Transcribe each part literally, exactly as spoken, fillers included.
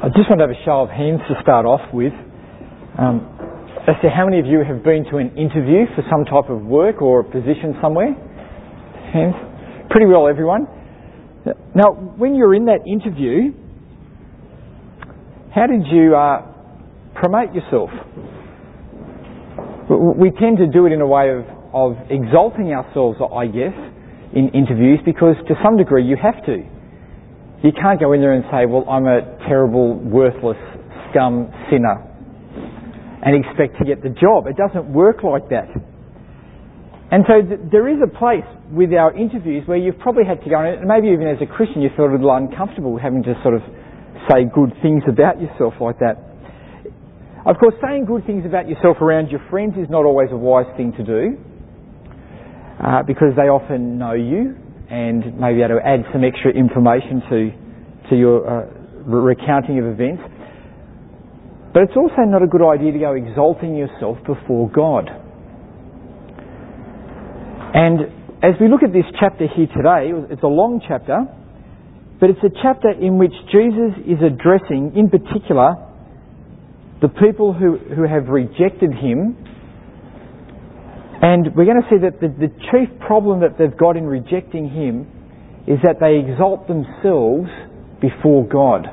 I just want to have a show of hands to start off with. Um, as to how many of you have been to an interview for some type of work or a position somewhere? Hands? Pretty well everyone. Now, when you're in that interview, how did you uh, promote yourself? We tend to do it in a way of, of exalting ourselves, I guess, in interviews, because to some degree you have to. You can't go in there and say, well, I'm a terrible, worthless, scum sinner and expect to get the job. It doesn't work like that. And so th- there is a place with our interviews where you've probably had to go, and maybe even as a Christian you feel a little uncomfortable having to sort of say good things about yourself like that. Of course, saying good things about yourself around your friends is not always a wise thing to do, uh, because they often know you and maybe able to add some extra information to to your uh, recounting of events. But it's also not a good idea to go exalting yourself before God. And as we look at this chapter here today, it's a long chapter, but it's a chapter in which Jesus is addressing, in particular, the people who, who have rejected him. And we're going to see that the, the chief problem that they've got in rejecting him is that they exalt themselves before God.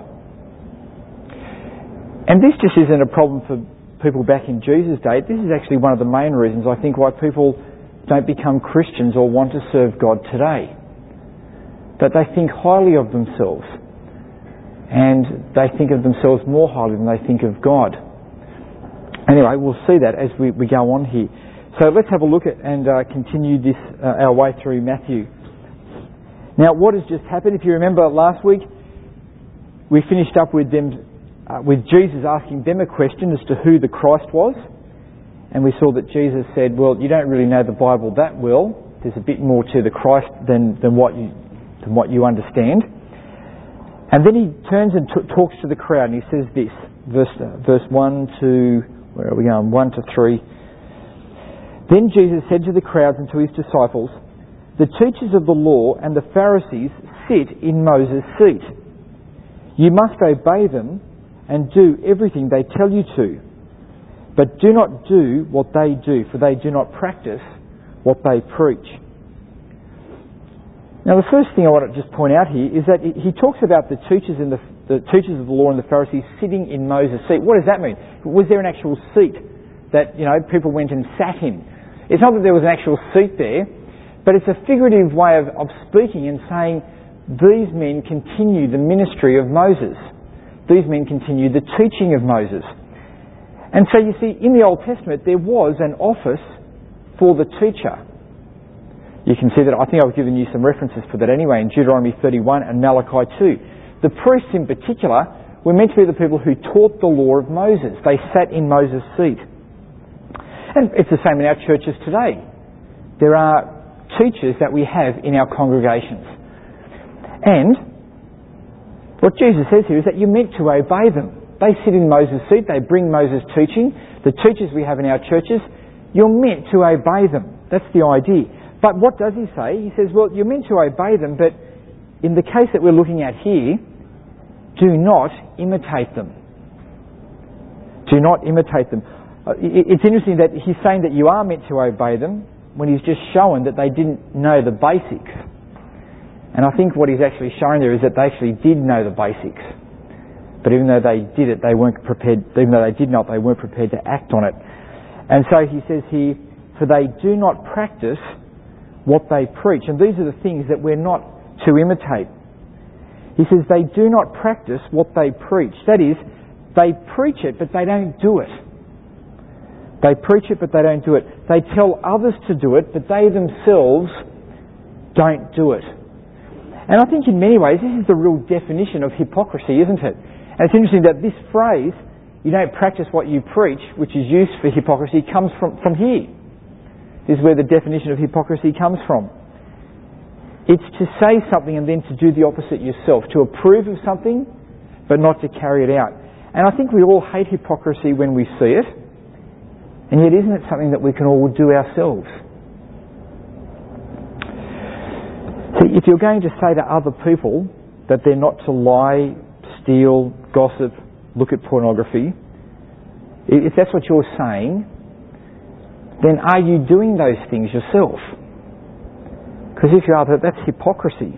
And this just isn't a problem for people back in Jesus' day. This is actually one of the main reasons, I think, why people don't become Christians or want to serve God today. That they think highly of themselves. And they think of themselves more highly than they think of God. Anyway, we'll see that as we, we go on here. So let's have a look at and uh, continue this uh, our way through Matthew. Now, what has just happened? If you remember last week, we finished up with them, uh, with Jesus asking them a question as to who the Christ was, and we saw that Jesus said, "Well, you don't really know the Bible that well. There's a bit more to the Christ than than what you than what you understand." And then he turns and t- talks to the crowd, and he says this, verse uh, verse one to where are we going? One to three. Then Jesus said to the crowds and to his disciples, "The teachers of the law and the Pharisees sit in Moses' seat. You must obey them and do everything they tell you to. But do not do what they do, for they do not practice what they preach." Now, the first thing I want to just point out here is that he talks about the teachers in the, the teachers of the law and the Pharisees sitting in Moses' seat. What does that mean? Was there an actual seat that, you know, people went and sat in? It's not that there was an actual seat there, but it's a figurative way of, of speaking and saying these men continue the ministry of Moses. These men continue the teaching of Moses. And so you see, in the Old Testament, there was an office for the teacher. You can see that, I think I've given you some references for that anyway, in Deuteronomy thirty-one and Malachi two. The priests in particular were meant to be the people who taught the law of Moses. They sat in Moses' seat. And it's the same in our churches today. There are teachers that we have in our congregations. And what Jesus says here is that you're meant to obey them. They sit in Moses' seat, they bring Moses' teaching. The teachers we have in our churches, you're meant to obey them. That's the idea. But what does he say? He says, well, you're meant to obey them, but in the case that we're looking at here, do not imitate them. Do not imitate them. It's interesting that he's saying that you are meant to obey them when he's just shown that they didn't know the basics. And I think what he's actually showing there is that they actually did know the basics. But even though they did it, they weren't prepared, even though they did not, they weren't prepared to act on it. And so he says here, for they do not practice what they preach. And these are the things that we're not to imitate. He says they do not practice what they preach. That is, they preach it, but they don't do it. They preach it, but they don't do it. They tell others to do it, but they themselves don't do it. And I think in many ways this is the real definition of hypocrisy, isn't it? And it's interesting that this phrase, you don't practice what you preach, which is used for hypocrisy, comes from, from here. This is where the definition of hypocrisy comes from. It's to say something and then to do the opposite yourself, to approve of something but not to carry it out. And I think we all hate hypocrisy when we see it. And yet isn't it something that we can all do ourselves? See, if you're going to say to other people that they're not to lie, steal, gossip, look at pornography, if that's what you're saying, then are you doing those things yourself? Because if you are, that's hypocrisy.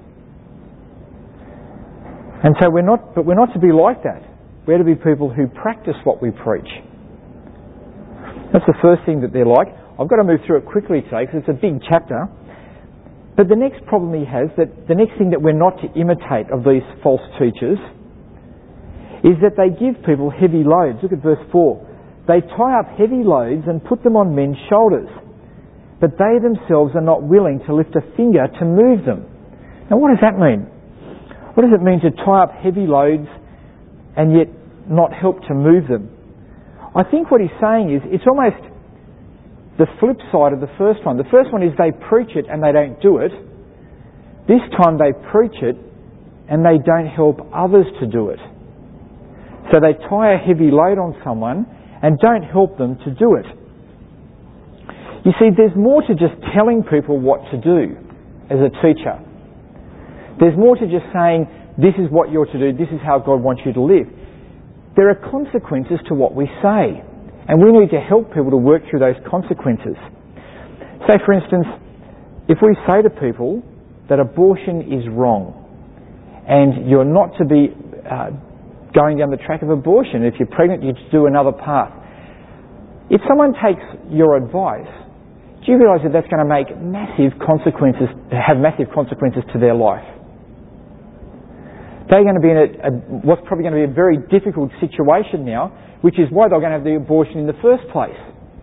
And so we're not, but we're not to be like that. We're to be people who practice what we preach. That's the first thing that they're like. I've got to move through it quickly today because it's a big chapter. But the next problem he has, that the next thing that we're not to imitate of these false teachers, is that they give people heavy loads. Look at verse four. They tie up heavy loads and put them on men's shoulders, but they themselves are not willing to lift a finger to move them. Now what does that mean? What does it mean to tie up heavy loads and yet not help to move them? I think what he's saying is it's almost the flip side of the first one. The first one is they preach it and they don't do it. This time they preach it and they don't help others to do it. So they tie a heavy load on someone and don't help them to do it. You see, there's more to just telling people what to do as a teacher. There's more to just saying, this is what you're to do, this is how God wants you to live. There are consequences to what we say, and we need to help people to work through those consequences. Say, for instance, if we say to people that abortion is wrong, and you're not to be uh, going down the track of abortion, if you're pregnant, you do another path. If someone takes your advice, do you realise that that's going to make massive consequences, have massive consequences to their life? They're going to be in a, a, what's probably going to be a very difficult situation now, which is why they're going to have the abortion in the first place.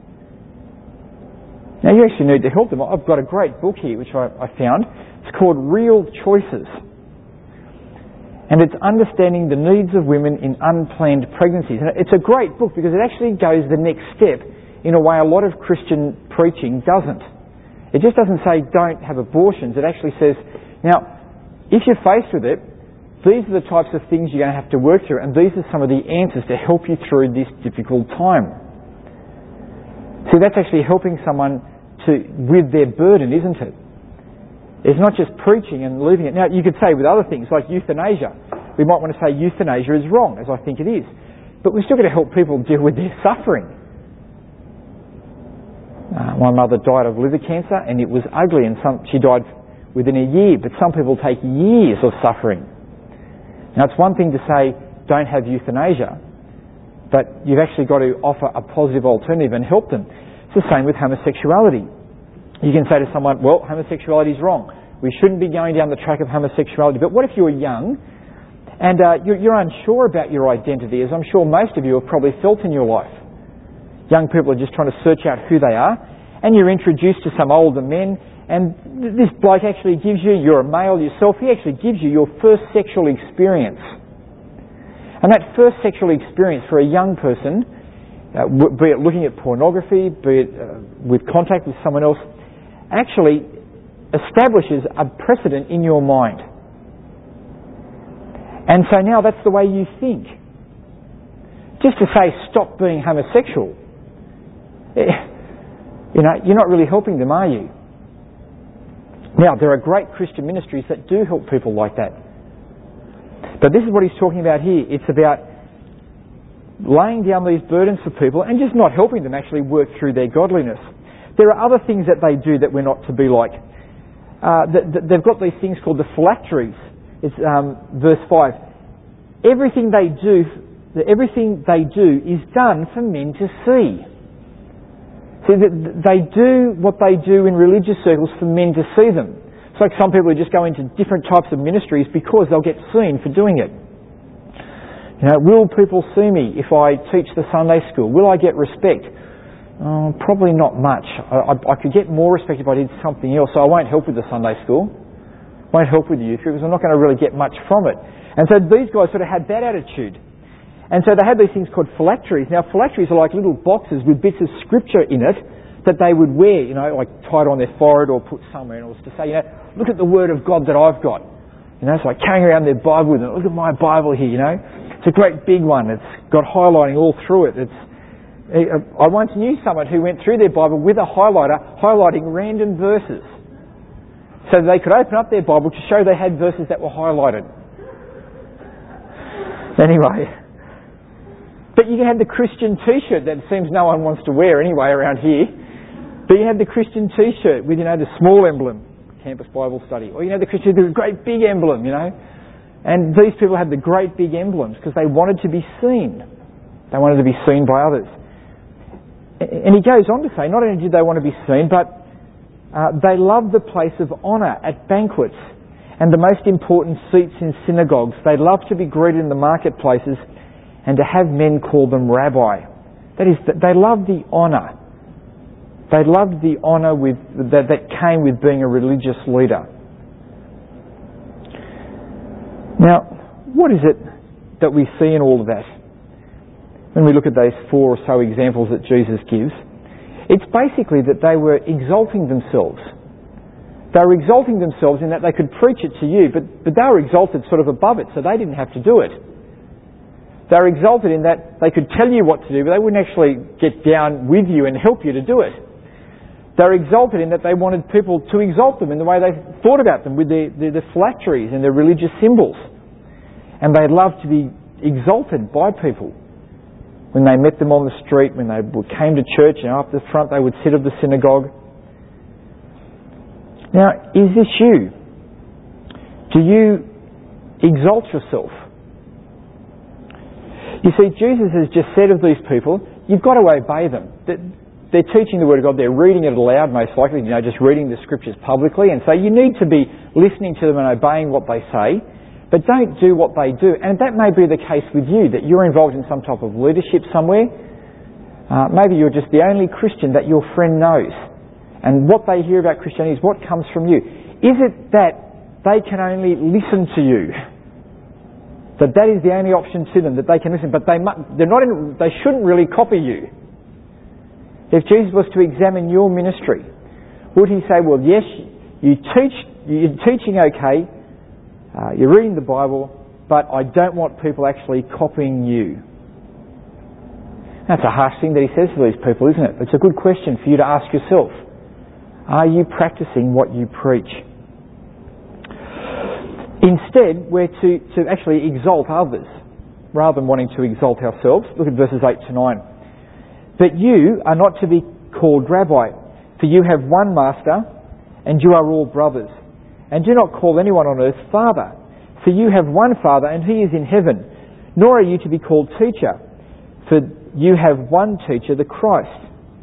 Now you actually need to help them. I've got a great book here which I, I found. It's called Real Choices. And it's understanding the needs of women in unplanned pregnancies. And it's a great book because it actually goes the next step in a way a lot of Christian preaching doesn't. It just doesn't say don't have abortions. It actually says, now, if you're faced with it, these are the types of things you're going to have to work through, and these are some of the answers to help you through this difficult time. See, that's actually helping someone to with their burden, isn't it? It's not just preaching and leaving it. Now, you could say with other things like euthanasia. We might want to say euthanasia is wrong, as I think it is. But we've still got to help people deal with their suffering. Uh, my mother died of liver cancer, and it was ugly, and some, she died within a year. But some people take years of suffering. Now, it's one thing to say, don't have euthanasia, but you've actually got to offer a positive alternative and help them. It's the same with homosexuality. You can say to someone, well, homosexuality is wrong. We shouldn't be going down the track of homosexuality. But what if you're young and uh, you're, you're unsure about your identity, as I'm sure most of you have probably felt in your life? Young people are just trying to search out who they are, and you're introduced to some older men, and this bloke actually gives you, you're a male yourself, he actually gives you your first sexual experience. And that first sexual experience for a young person, uh, be it looking at pornography, be it uh, with contact with someone else, actually establishes a precedent in your mind. And so now that's the way you think. Just to say stop being homosexual, you know, you're not really helping them, are you? Now, there are great Christian ministries that do help people like that. But this is what he's talking about here. It's about laying down these burdens for people and just not helping them actually work through their godliness. There are other things that they do that we're not to be like. Uh, they've got these things called the phylacteries. It's um, verse five. Everything they do, everything they do is done for men to see. See, they do what they do in religious circles for men to see them. It's like some people who just go into different types of ministries because they'll get seen for doing it. You know, will people see me if I teach the Sunday school? Will I get respect? Oh, probably not much. I, I, I could get more respect if I did something else, so I won't help with the Sunday school. Won't help with the youth group because I'm not going to really get much from it. And so these guys sort of had that attitude. And so they had these things called phylacteries. Now, phylacteries are like little boxes with bits of scripture in it that they would wear, you know, like tied on their forehead or put somewhere, and it was to say, you know, look at the Word of God that I've got. You know, it's like carrying around their Bible with them. Look at my Bible here, you know. It's a great big one. It's got highlighting all through it. It's. I once knew someone who went through their Bible with a highlighter, highlighting random verses, so that they could open up their Bible to show they had verses that were highlighted. Anyway. But you can have the Christian t-shirt that seems no one wants to wear anyway around here. But you have the Christian t-shirt with, you know, the small emblem, Campus Bible Study. Or you know the Christian, the great big emblem, you know. And these people had the great big emblems because they wanted to be seen. They wanted to be seen by others. And he goes on to say, not only did they want to be seen, but uh, they loved the place of honour at banquets and the most important seats in synagogues. They loved to be greeted in the marketplaces and to have men call them rabbi. That is, they loved the honour. They loved the honour with, that, that came with being a religious leader. Now, what is it that we see in all of that? When we look at those four or so examples that Jesus gives, it's basically that they were exalting themselves. They were exalting themselves in that they could preach it to you, but, but they were exalted sort of above it, so they didn't have to do it. They were exalted in that they could tell you what to do, but they wouldn't actually get down with you and help you to do it. They were exalted in that they wanted people to exalt them in the way they thought about them, with their, their, their phylacteries and their religious symbols. And they loved to be exalted by people. When they met them on the street, when they came to church, and up the front they would sit of the synagogue. Now, is this you? Do you exalt yourself? You see, Jesus has just said of these people, you've got to obey them. They're teaching the Word of God, they're reading it aloud most likely, you know, just reading the Scriptures publicly, and so you need to be listening to them and obeying what they say. But don't do what they do. And that may be the case with you, that you're involved in some type of leadership somewhere. Uh, maybe you're just the only Christian that your friend knows. And what they hear about Christianity is what comes from you. Is it that they can only listen to you? That that is the only option to them, that they can listen, but they they're not in, they shouldn't really copy you. If Jesus was to examine your ministry, would he say, well, yes, you teach, you're teaching okay, Uh, you're reading the Bible, but I don't want people actually copying you? That's a harsh thing that he says to these people, isn't it? It's a good question for you to ask yourself. Are you practicing what you preach? Instead, we're to, to actually exalt others rather than wanting to exalt ourselves. Look at verses eight to nine. But you are not to be called rabbi, for you have one master and you are all brothers. And do not call anyone on earth Father, for you have one Father and he is in heaven. Nor are you to be called teacher, for you have one teacher, the Christ.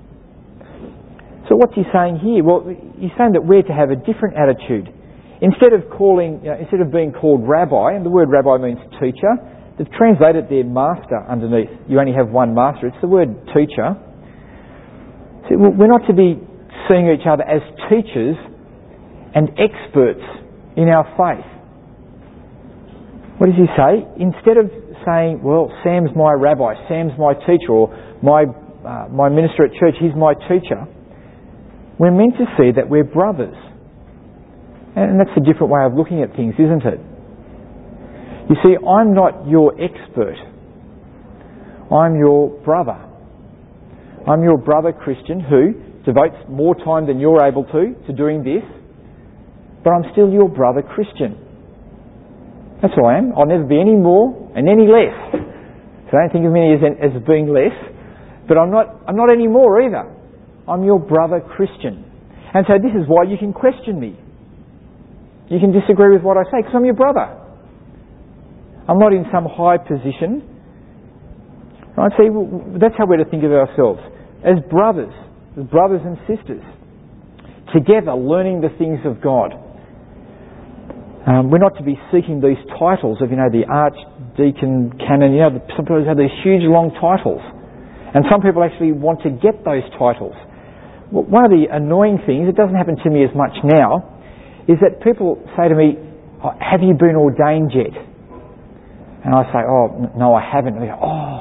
So what's he saying here? Well, he's saying that we're to have a different attitude. Instead of calling, you know, instead of being called rabbi, and the word rabbi means teacher, they've translated their master underneath. You only have one master. It's the word teacher. So we're not to be seeing each other as teachers and experts in our faith. What does he say? Instead of saying, well, Sam's my rabbi, Sam's my teacher, or my uh, my minister at church, he's my teacher, we're meant to see that we're brothers. And that's a different way of looking at things, isn't it? You see, I'm not your expert. I'm your brother. I'm your brother Christian who devotes more time than you're able to to doing this. But I'm still your brother Christian. That's who I am. I'll never be any more and any less. So don't think of me as, as being less. But I'm not, I'm not any more either. I'm your brother Christian. And so this is why you can question me. You can disagree with what I say because I'm your brother. I'm not in some high position. Right? See, that's how we're to think of ourselves. As brothers, as brothers and sisters. Together learning the things of God. Um, we're not to be seeking these titles of, you know, the archdeacon, canon, you know, the, some people have these huge long titles. And some people actually want to get those titles. Well, one of the annoying things, it doesn't happen to me as much now, is that people say to me, oh, have you been ordained yet? And I say, oh, no, I haven't. And they go, oh.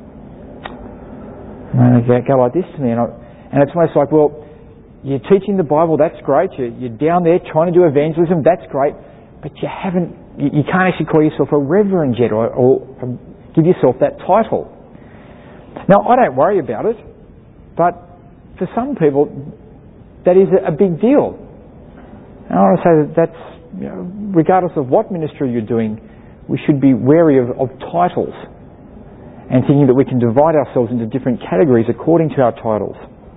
And they go like this to me. And, I, and it's almost like, well, you're teaching the Bible, that's great. You're, you're down there trying to do evangelism, that's great. But you haven't, you, you can't actually call yourself a reverend yet or, or give yourself that title. Now, I don't worry about it, but for some people, that is a, a big deal. And I want to say that that's, you know, regardless of what ministry you're doing, we should be wary of, of titles and thinking that we can divide ourselves into different categories according to our titles.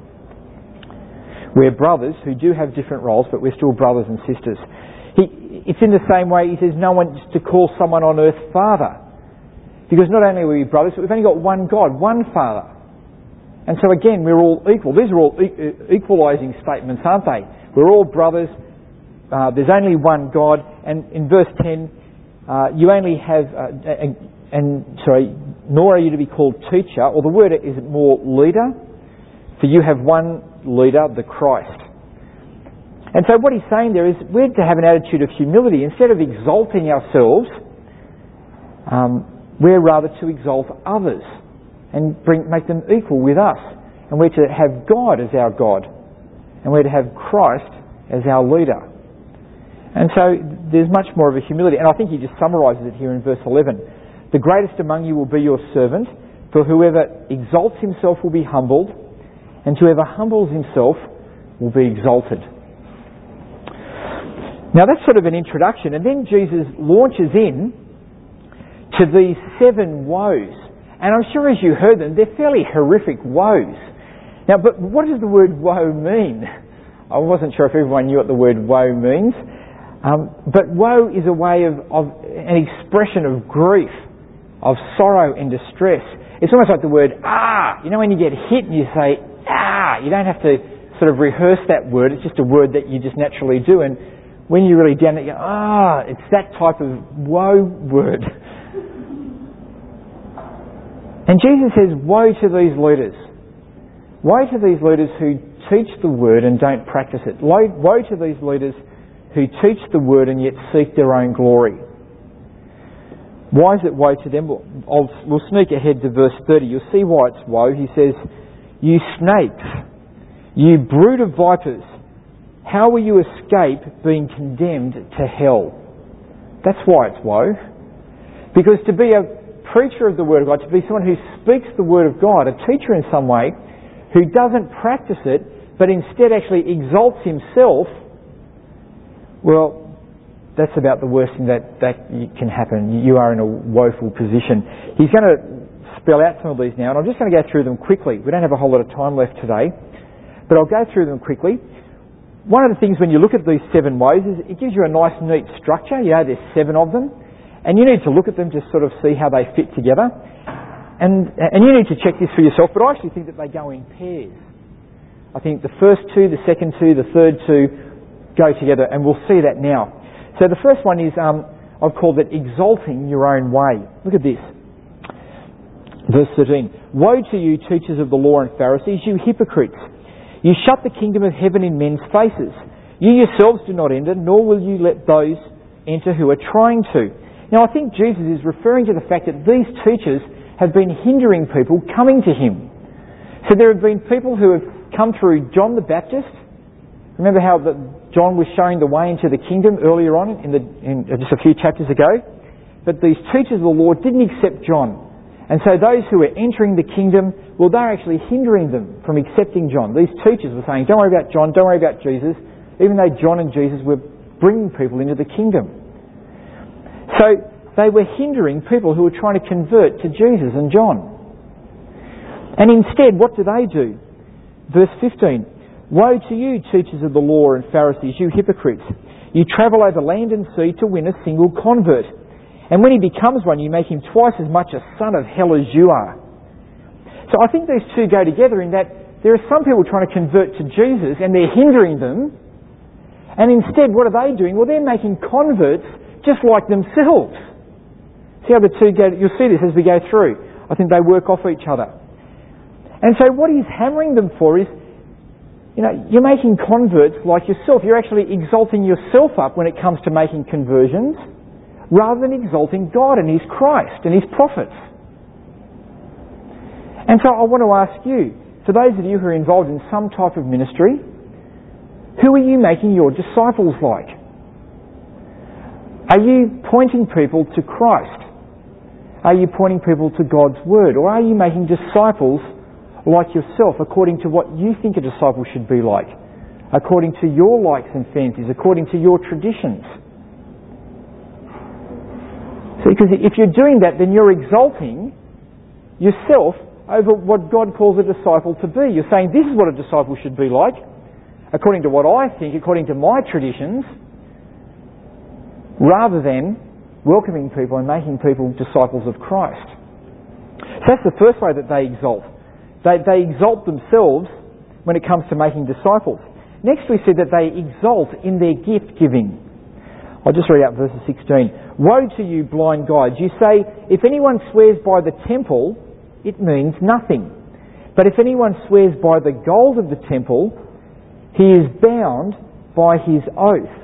We're brothers who do have different roles, but we're still brothers and sisters. He, it's in the same way he says no one is to call someone on earth Father. Because not only are we brothers, but we've only got one God, one Father. And so again, we're all equal. These are all e- equalising statements, aren't they? We're all brothers. Uh, there's only one God. And in verse ten, uh, you only have, uh, and, and sorry, nor are you to be called teacher, or the word is more leader, for you have one leader, the Christ. And so what he's saying there is we're to have an attitude of humility. Instead of exalting ourselves, um, we're rather to exalt others and bring, make them equal with us. And we're to have God as our God. And we're to have Christ as our leader. And so there's much more of a humility. And I think he just summarises it here in verse eleven. The greatest among you will be your servant, for whoever exalts himself will be humbled, and whoever humbles himself will be exalted. Now that's sort of an introduction, and then Jesus launches in to these seven woes. And I'm sure as you heard them, they're fairly horrific woes. Now, but what does the word woe mean? I wasn't sure if everyone knew what the word woe means. Um, but woe is a way of, of an expression of grief, of sorrow and distress. It's almost like the word ah. You know when you get hit and you say ah, you don't have to sort of rehearse that word. It's just a word that you just naturally do. And when you're really down, you go, ah, it's that type of woe word. And Jesus says, woe to these leaders. Woe to these leaders who teach the word and don't practice it. Woe to these leaders who teach the word and yet seek their own glory. Why is it woe to them? I'll, we'll sneak ahead to verse thirty. You'll see why it's woe. He says, you snakes, you brood of vipers, how will you escape being condemned to hell? That's why it's woe. Because to be a preacher of the Word of God, to be someone who speaks the Word of God, a teacher in some way, who doesn't practice it, but instead actually exalts himself, well, that's about the worst thing that, that can happen. You are in a woeful position. He's going to spell out some of these now, and I'm just going to go through them quickly. We don't have a whole lot of time left today, but I'll go through them quickly. One of the things when you look at these seven woes is it gives you a nice, neat structure. You know, there's seven of them, and you need to look at them to sort of see how they fit together. And, and you need to check this for yourself, but I actually think that they go in pairs. I think the first two, the second two, the third two go together, and we'll see that now. So the first one is, um, I've called it exalting your own way. Look at this. Verse thirteen. Woe to you, teachers of the law and Pharisees, you hypocrites! You shut the kingdom of heaven in men's faces. You yourselves do not enter, nor will you let those enter who are trying to. Now I think Jesus is referring to the fact that these teachers have been hindering people coming to him. So there have been people who have come through John the Baptist. Remember how the, John was showing the way into the kingdom earlier on, in, the, in just a few chapters ago? But these teachers of the law didn't accept John. And so those who were entering the kingdom, well, they're actually hindering them from accepting John. These teachers were saying, don't worry about John, don't worry about Jesus, even though John and Jesus were bringing people into the kingdom. So they were hindering people who were trying to convert to Jesus and John. And instead, what do they do? Verse fifteen. Woe to you, teachers of the law and Pharisees, you hypocrites! You travel over land and sea to win a single convert. And when he becomes one, you make him twice as much a son of hell as you are. So I think these two go together in that there are some people trying to convert to Jesus and they're hindering them. And instead, what are they doing? Well, they're making converts just like themselves. See how the two go? You'll see this as we go through. I think they work off each other. And so what he's hammering them for is, you know, you're making converts like yourself. You're actually exalting yourself up when it comes to making conversions, rather than exalting God and His Christ and His prophets. And so I want to ask you, for those of you who are involved in some type of ministry, who are you making your disciples like? Are you pointing people to Christ? Are you pointing people to God's Word? Or are you making disciples like yourself, according to what you think a disciple should be like, according to your likes and fancies, according to your traditions? So, because if you're doing that, then you're exalting yourself over what God calls a disciple to be. You're saying, this is what a disciple should be like, according to what I think, according to my traditions, rather than welcoming people and making people disciples of Christ. So that's the first way that they exalt. They, they exalt themselves when it comes to making disciples. Next we see that they exalt in their gift giving. I'll just read out verses sixteen. Woe to you, blind guides! You say, if anyone swears by the temple, it means nothing. But if anyone swears by the gold of the temple, he is bound by his oath.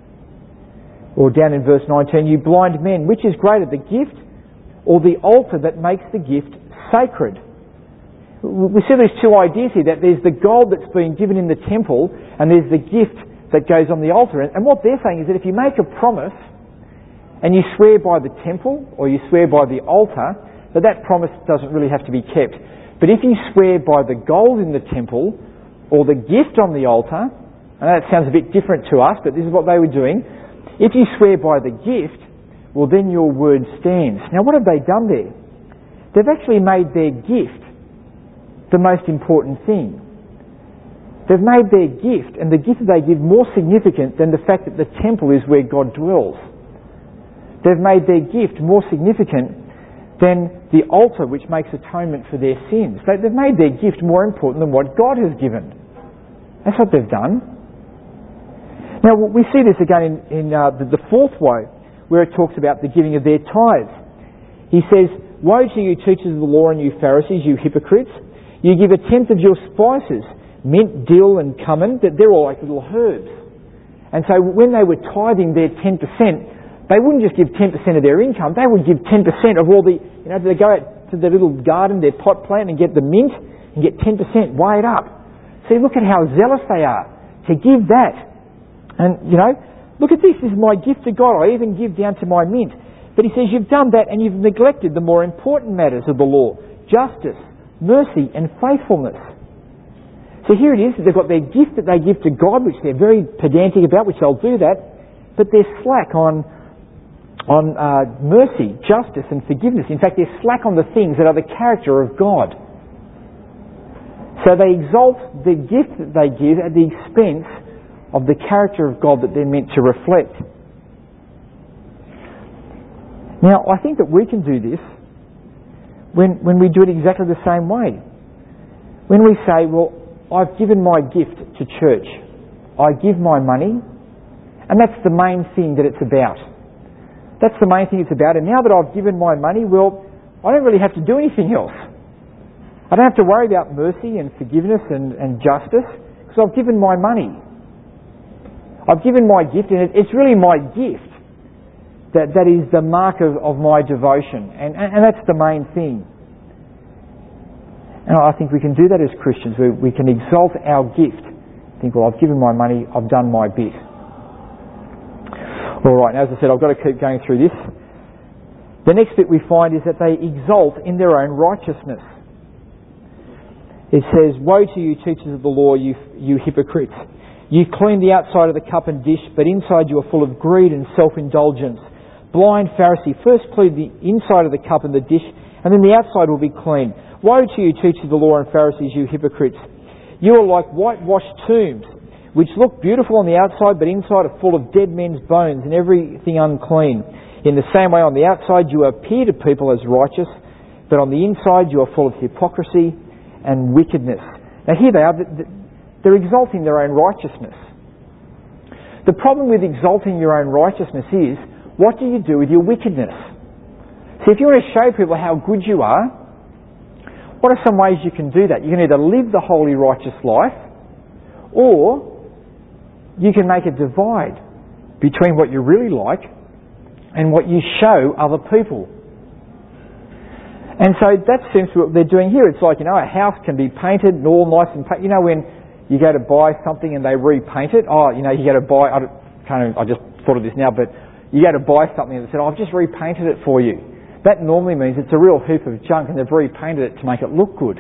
Or down in verse nineteen, you blind men, which is greater, the gift or the altar that makes the gift sacred? We see these two ideas here, that there's the gold that's being given in the temple and there's the gift that goes on the altar. And what they're saying is that if you make a promise and you swear by the temple or you swear by the altar, that that promise doesn't really have to be kept. But if you swear by the gold in the temple or the gift on the altar, and that sounds a bit different to us, but this is what they were doing. If you swear by the gift, well then your word stands. Now what have they done there? They've actually made their gift the most important thing. They've made their gift and the gift that they give more significant than the fact that the temple is where God dwells. They've made their gift more significant than the altar which makes atonement for their sins. They, they've made their gift more important than what God has given. That's what they've done. Now we see this again in, in uh, the, the fourth woe, where it talks about the giving of their tithes. He says, woe to you teachers of the law and you Pharisees, you hypocrites! You give a tenth of your spices, mint, dill and cumin, that they're all like little herbs. And so when they were tithing their ten percent, they wouldn't just give ten percent of their income, they would give ten percent of all the, you know, they go out to their little garden, their pot plant and get the mint and get ten percent, weigh it up. See, look at how zealous they are to give that. And, you know, look at this, this is my gift to God, I even give down to my mint. But he says you've done that and you've neglected the more important matters of the law, justice, mercy and faithfulness. So here it is, they've got their gift that they give to God, which they're very pedantic about, which they'll do that, but they're slack on on uh, mercy, justice and forgiveness. In fact, they're slack on the things that are the character of God. So they exalt the gift that they give at the expense of the character of God that they're meant to reflect. Now, I think that we can do this when, when we do it exactly the same way. When we say, well, I've given my gift to church. I give my money, and that's the main thing that it's about. That's the main thing it's about. And now that I've given my money, well, I don't really have to do anything else. I don't have to worry about mercy and forgiveness and, and justice, because I've given my money. I've given my gift, and it's really my gift that, that is the mark of, of my devotion. And, and, and that's the main thing. And I think we can do that as Christians. We, we can exalt our gift. Think, well, I've given my money, I've done my bit. Alright, as I said, I've got to keep going through this. The next bit we find is that they exalt in their own righteousness. It says, woe to you teachers of the law, you, you hypocrites! You clean the outside of the cup and dish, but inside you are full of greed and self-indulgence. Blind Pharisee, first clean the inside of the cup and the dish, and then the outside will be clean. Woe to you teachers of the law and Pharisees, you hypocrites! You are like whitewashed tombs, which look beautiful on the outside, but inside are full of dead men's bones and everything unclean. In the same way, on the outside you appear to people as righteous, but on the inside you are full of hypocrisy and wickedness. Now here they are, they're exalting their own righteousness. The problem with exalting your own righteousness is, what do you do with your wickedness? See, if you want to show people how good you are, what are some ways you can do that? You can either live the holy righteous life, or you can make a divide between what you really like and what you show other people. And so that seems to be what they're doing here. It's like, you know, a house can be painted and all nice and painted. You know, when you go to buy something and they repaint it, oh, you know, you go to buy, I, don't, kind of, I just thought of this now, but you go to buy something and they said, oh, I've just repainted it for you. That normally means it's a real heap of junk and they've repainted it to make it look good.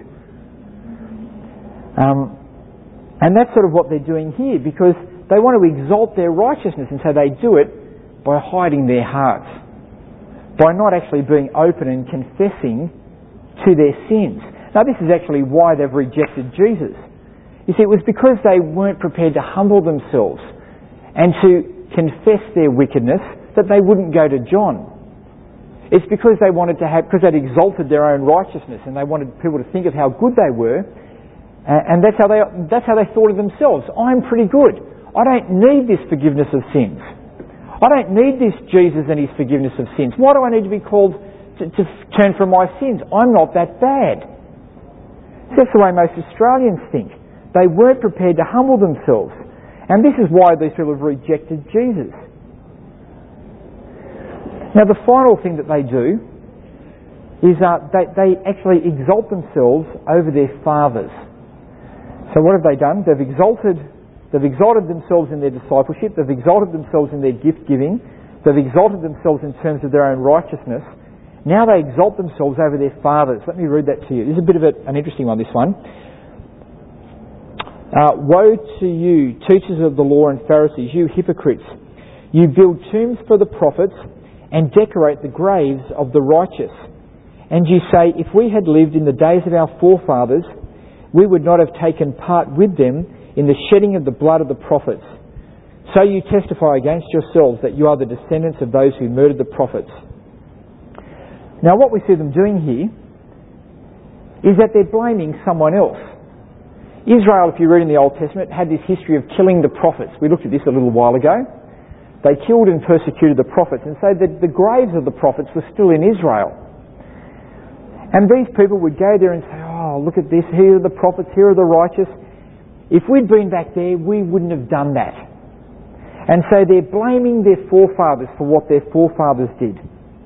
Um, and that's sort of what they're doing here, because they want to exalt their righteousness, and so they do it by hiding their hearts, by not actually being open and confessing to their sins. Now, this is actually why they've rejected Jesus. You see, it was because they weren't prepared to humble themselves and to confess their wickedness that they wouldn't go to John. It's because they wanted to have, because they'd exalted their own righteousness and they wanted people to think of how good they were, and that's how they that's how they thought of themselves. I'm pretty good. I don't need this forgiveness of sins. I don't need this Jesus and his forgiveness of sins. Why do I need to be called to, to turn from my sins? I'm not that bad. That's the way most Australians think. They weren't prepared to humble themselves. And this is why these people have rejected Jesus. Now, the final thing that they do is uh, they, they actually exalt themselves over their fathers. So what have they done? They've exalted, they've exalted themselves in their discipleship, they've exalted themselves in their gift-giving, they've exalted themselves in terms of their own righteousness. Now they exalt themselves over their fathers. Let me read that to you. This is a bit of a, an interesting one, this one. Uh, Woe to you, teachers of the law and Pharisees, you hypocrites! You build tombs for the prophets and decorate the graves of the righteous. And you say, if we had lived in the days of our forefathers, we would not have taken part with them in the shedding of the blood of the prophets. So you testify against yourselves that you are the descendants of those who murdered the prophets. Now, what we see them doing here is that they're blaming someone else. Israel, if you read in the Old Testament, had this history of killing the prophets. We looked at this a little while ago. They killed and persecuted the prophets, and so the, the graves of the prophets were still in Israel. And these people would go there and say, oh, look at this, here are the prophets, here are the righteous. If we'd been back there, we wouldn't have done that. And so they're blaming their forefathers for what their forefathers did.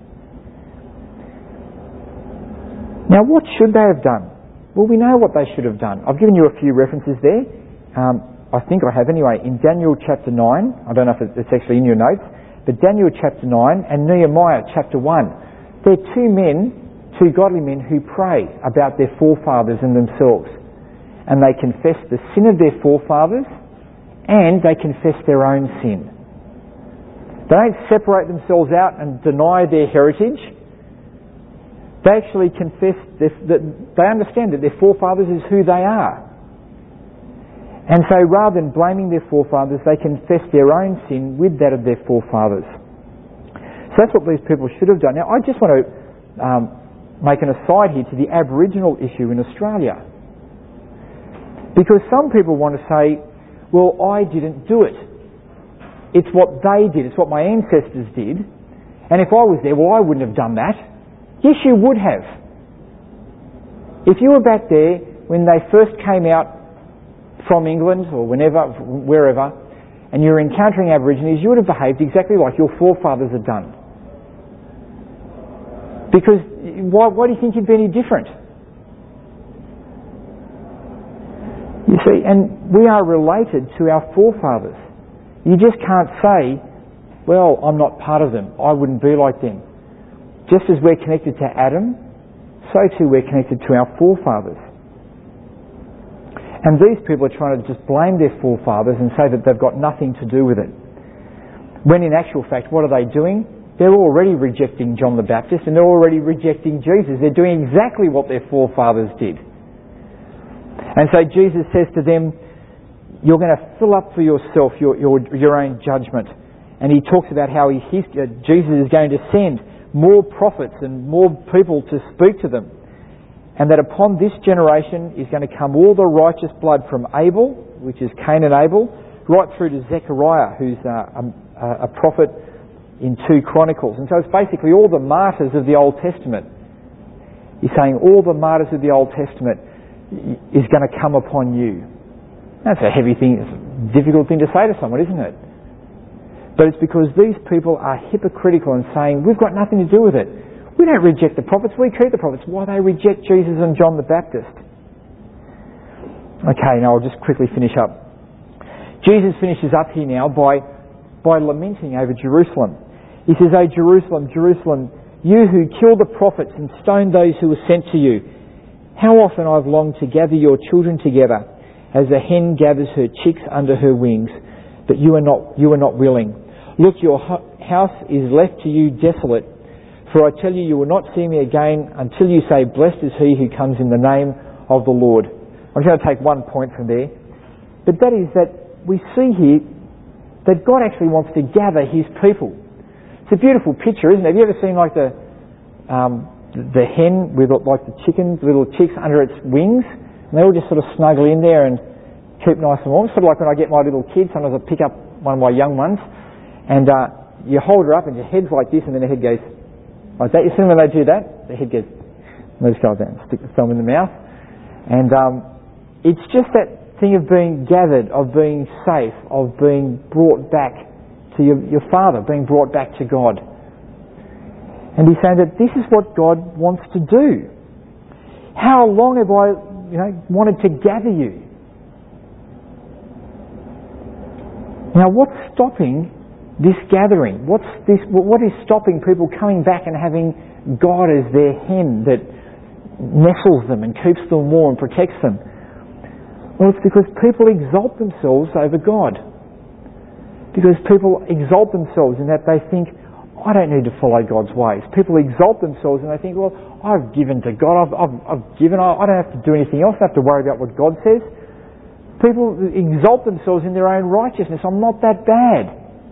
Now, what should they have done? Well, we know what they should have done. I've given you a few references there. Um, I think I have anyway. In Daniel chapter nine, I don't know if it's actually in your notes, but Daniel chapter nine and Nehemiah chapter one. They're two men, two godly men who pray about their forefathers and themselves. And they confess the sin of their forefathers and they confess their own sin. They don't separate themselves out and deny their heritage. They actually confess this, that they understand that their forefathers is who they are. And so rather than blaming their forefathers, they confess their own sin with that of their forefathers. So that's what these people should have done. Now, I just want to um, make an aside here to the Aboriginal issue in Australia. Because some people want to say, well, I didn't do it. It's what they did. It's what my ancestors did. And if I was there, well, I wouldn't have done that. Yes, you would have. If you were back there when they first came out from England or whenever, wherever, and you were encountering Aborigines, you would have behaved exactly like your forefathers had done. Because why, why do you think you'd be any different? You see, and we are related to our forefathers. You just can't say, well, I'm not part of them. I wouldn't be like them. Just as we're connected to Adam, so too we're connected to our forefathers. And these people are trying to just blame their forefathers and say that they've got nothing to do with it. When in actual fact, what are they doing? They're already rejecting John the Baptist and they're already rejecting Jesus. They're doing exactly what their forefathers did. And so Jesus says to them, you're going to fill up for yourself your, your, your own judgment. And he talks about how he, he's, uh, Jesus is going to send more prophets and more people to speak to them. And that upon this generation is going to come all the righteous blood from Abel, which is Cain and Abel, right through to Zechariah, who's a, a, a prophet in two Chronicles. And so it's basically all the martyrs of the Old Testament. He's saying all the martyrs of the Old Testament is going to come upon you. That's a heavy thing, it's a difficult thing to say to someone, isn't it? But it's because these people are hypocritical and saying, we've got nothing to do with it. We don't reject the prophets, we keep the prophets. Why they reject Jesus and John the Baptist? Okay, now I'll just quickly finish up. Jesus finishes up here now by, by lamenting over Jerusalem. He says, O Jerusalem, Jerusalem, you who kill the prophets and stone those who were sent to you, how often I've longed to gather your children together as a hen gathers her chicks under her wings, but you are not, you are not willing. Look, your house is left to you desolate. For I tell you, you will not see me again until you say, blessed is he who comes in the name of the Lord. I'm just going to take one point from there. But that is that we see here that God actually wants to gather his people. It's a beautiful picture, isn't it? Have you ever seen like the um, the hen with like the chickens, little chicks under its wings? And they all just sort of snuggle in there and keep nice and warm. Sort of like when I get my little kids, sometimes I pick up one of my young ones and uh, you hold her up and your head's like this and then the head goes like that. You see when they do that? The head goes, and they just go down and stick the thumb in the mouth. And um, it's just that thing of being gathered, of being safe, of being brought back to your, your Father, being brought back to God. And he's saying that this is what God wants to do. How long have I, you know, wanted to gather you? Now, what's stopping this gathering? What's this? What is stopping people coming back and having God as their hen that nestles them and keeps them warm and protects them? Well, it's because people exalt themselves over God. Because people exalt themselves in that they think, I don't need to follow God's ways. People exalt themselves and they think, well, I've given to God, I've, I've, I've given, I don't have to do anything else, I don't have to worry about what God says. People exalt themselves in their own righteousness. I'm not that bad.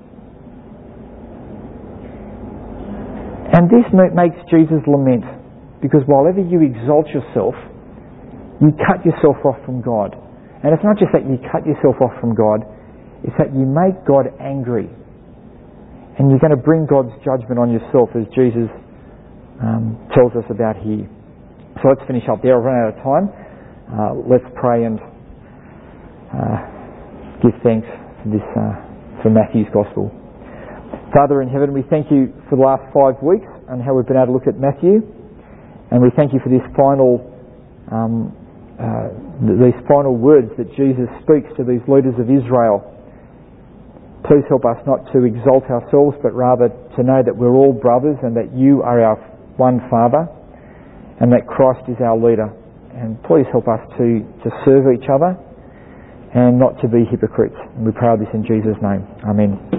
And this makes Jesus lament, because while ever you exalt yourself, you cut yourself off from God. And it's not just that you cut yourself off from God, it's that you make God angry. And you're going to bring God's judgment on yourself, as Jesus um, tells us about here. So let's finish up there. I've run out of time. Uh, let's pray and uh, give thanks for this, uh, for Matthew's Gospel. Father in heaven, we thank you for the last five weeks and how we've been able to look at Matthew. And we thank you for this final um, Uh, these final words that Jesus speaks to these leaders of Israel. Please help us not to exalt ourselves, but rather to know that we're all brothers and that you are our one Father and that Christ is our leader. And please help us to, to serve each other and not to be hypocrites. And we pray this in Jesus' name. Amen.